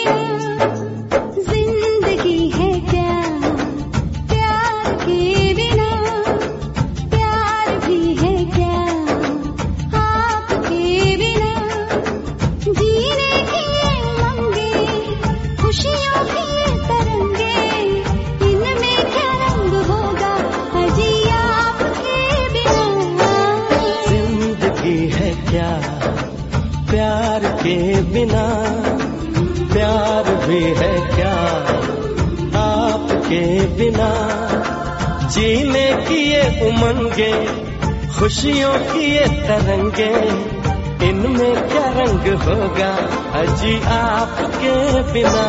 प्यार के बिना प्यार भी है क्या आपके बिना जीने की ये उमंगे खुशियों की ये तरंगे इनमें क्या रंग होगा अजी आपके बिना।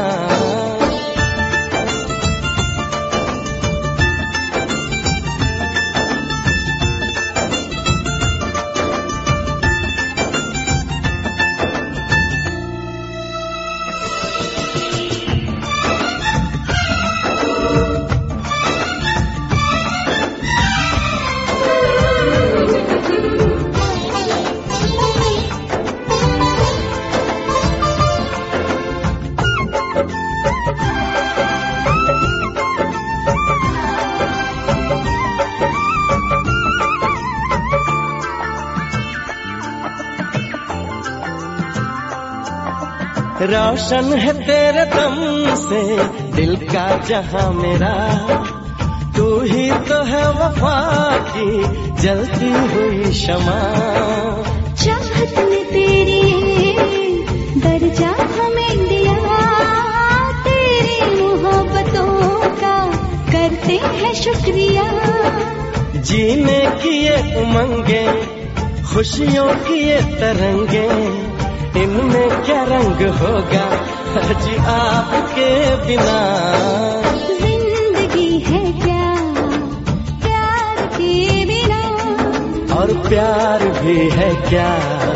रोशन है तेरे दम से दिल का जहां मेरा तू ही तो है वफा की जलती हुई शमा। चाहत में तेरी दर्जा हमें दिया तेरी मोहब्बतों का करते हैं शुक्रिया। जीने की ये उमंगे खुशियों की ये तरंगे इनमें क्या रंग होगा जी आपके बिना। जिंदगी है क्या प्यार के बिना और प्यार भी है क्या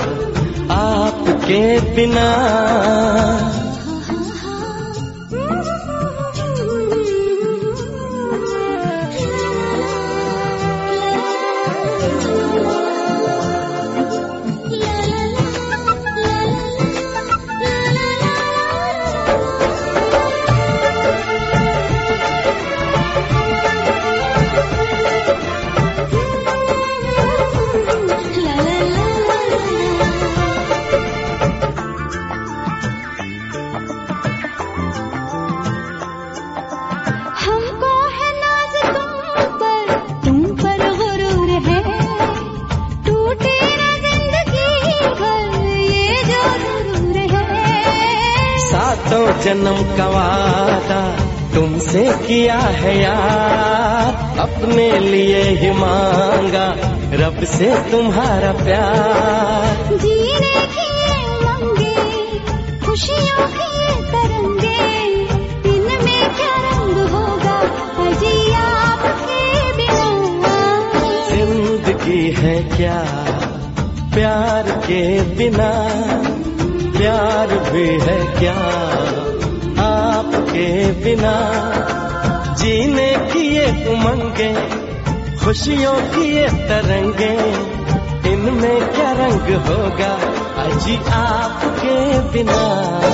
आपके बिना। सातों जन्म का वादा तुमसे किया है यार अपने लिए ही मांगा रब से तुम्हारा प्यार। जीने की उमंगे खुशियों की तरंगे इनमें क्या रंग होगा अजी आपके बिना। जिंदगी है क्या प्यार के बिना प्यार भी है क्या आपके बिना। जीने की ये उमंगे खुशियों की ये तरंगे इनमें क्या रंग होगा अजी आपके बिना।